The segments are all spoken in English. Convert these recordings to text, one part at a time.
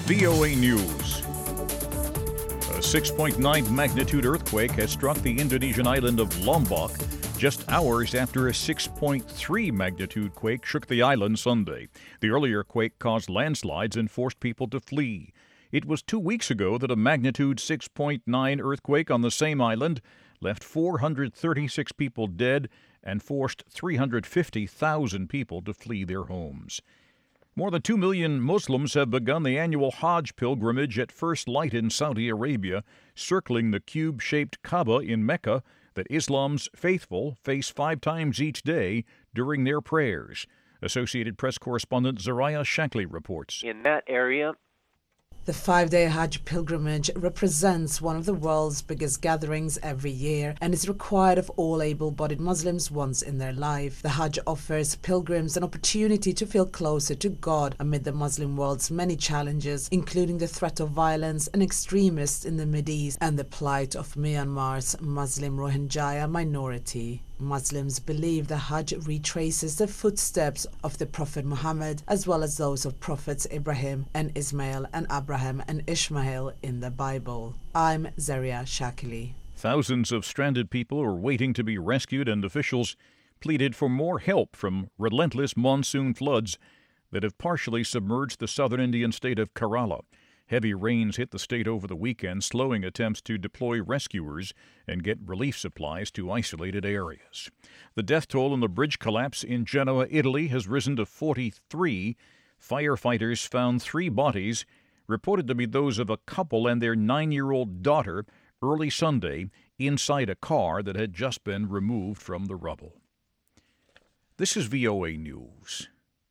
VOA News. A 6.9 magnitude earthquake has struck the Indonesian island of Lombok just hours after a 6.3 magnitude quake shook the island Sunday. The earlier quake caused landslides and forced people to flee. It was 2 weeks ago that a magnitude 6.9 earthquake on the same island left 436 people dead and forced 350,000 people to flee their homes. More than 2 million Muslims have begun the annual Hajj pilgrimage at first light in Saudi Arabia, circling the cube-shaped Kaaba in Mecca that Islam's faithful face 5 times each day during their prayers. Associated Press correspondent Zariah Shackley reports. In that area, the 5-day Hajj pilgrimage represents one of the world's biggest gatherings every year and is required of all able-bodied Muslims once in their life. The Hajj offers pilgrims an opportunity to feel closer to God amid the Muslim world's many challenges, including the threat of violence and extremists in the Mideast and the plight of Myanmar's Muslim Rohingya minority. Muslims believe the Hajj retraces the footsteps of the Prophet Muhammad as well as those of Prophets Ibrahim and Ismail and Abraham and Ishmael in the Bible. I'm Zaria Shakili. Thousands of stranded people are waiting to be rescued, and officials pleaded for more help from relentless monsoon floods that have partially submerged the southern Indian state of Kerala. Heavy rains hit the state over the weekend, slowing attempts to deploy rescuers and get relief supplies to isolated areas. The death toll in the bridge collapse in Genoa, Italy, has risen to 43. Firefighters found 3 bodies, reported to be those of a couple and their 9-year-old daughter, early Sunday inside a car that had just been removed from the rubble. This is VOA News.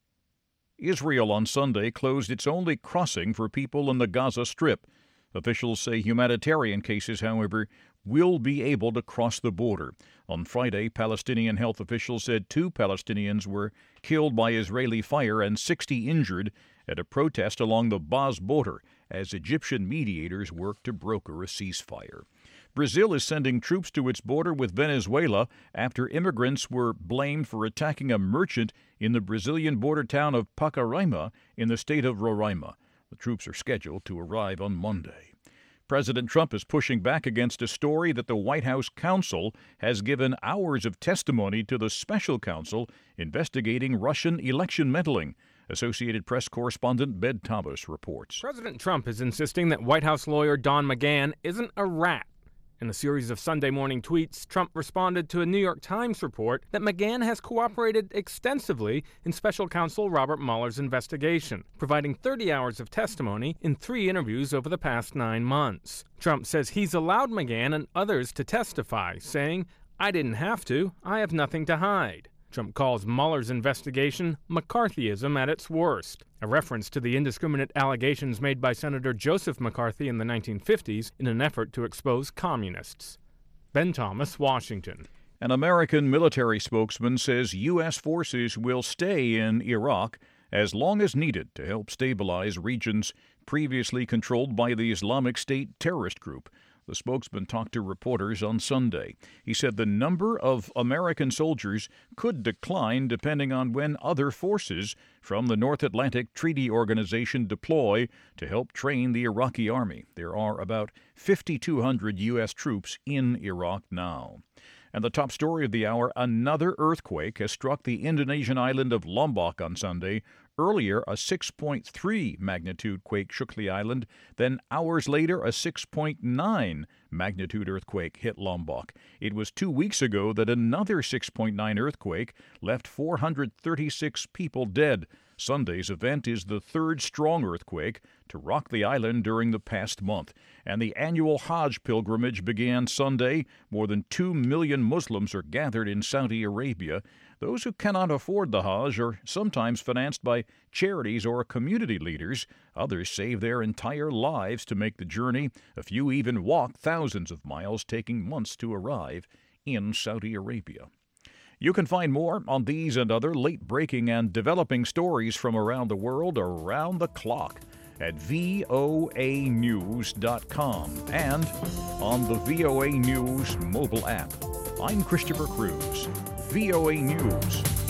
Israel on Sunday closed its only crossing for people in the Gaza Strip. Officials say humanitarian cases, however, will be able to cross the border. On Friday, Palestinian health officials said 2 Palestinians were killed by Israeli fire and 60 injured at a protest along the Baz border as Egyptian mediators work to broker a ceasefire. Brazil is sending troops to its border with Venezuela after immigrants were blamed for attacking a merchant in the Brazilian border town of Pacaraima in the state of Roraima. The troops are scheduled to arrive on Monday. President Trump is pushing back against a story that the White House counsel has given hours of testimony to the special counsel investigating Russian election meddling. Associated Press correspondent Ben Thomas reports. President Trump is insisting that White House lawyer Don McGahn isn't a rat. In a series of Sunday morning tweets, Trump responded to a New York Times report that McGahn has cooperated extensively in special counsel Robert Mueller's investigation, providing 30 hours of testimony in 3 interviews over the past 9 months. Trump says he's allowed McGahn and others to testify, saying, "I didn't have to. I have nothing to hide." Trump calls Mueller's investigation McCarthyism at its worst, a reference to the indiscriminate allegations made by Senator Joseph McCarthy in the 1950s in an effort to expose communists. Ben Thomas, Washington. An American military spokesman says U.S. forces will stay in Iraq as long as needed to help stabilize regions previously controlled by the Islamic State terrorist group. The spokesman talked to reporters on Sunday. He said the number of American soldiers could decline depending on when other forces from the North Atlantic Treaty Organization deploy to help train the Iraqi army. There are about 5,200 U.S. troops in Iraq now. And the top story of the hour, another earthquake has struck the Indonesian island of Lombok on Sunday. Earlier, a 6.3 magnitude quake shook the island. Then, hours later, a 6.9 magnitude earthquake hit Lombok. It was 2 weeks ago that another 6.9 earthquake left 436 people dead. Sunday's event is the 3rd strong earthquake to rock the island during the past month. And the annual Hajj pilgrimage began Sunday. More than 2 million Muslims are gathered in Saudi Arabia. Those who cannot afford the Hajj are sometimes financed by charities or community leaders. Others save their entire lives to make the journey. A few even walk thousands of miles, taking months to arrive in Saudi Arabia. You can find more on these and other late-breaking and developing stories from around the world around the clock at voanews.com and on the VOA News mobile app. I'm Christopher Cruz, VOA News.